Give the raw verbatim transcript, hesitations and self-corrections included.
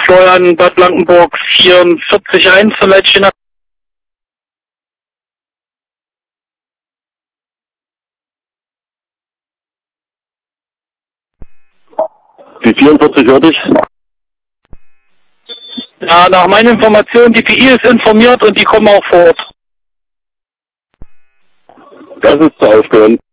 Florian, Bad Blankenburg vierundvierzig eins zur Leitstelle. Die vierundvierzig hörte ich. Ja, nach meinen Informationen, die P I ist informiert und die kommen auch vor Ort. Das ist zu aufhören.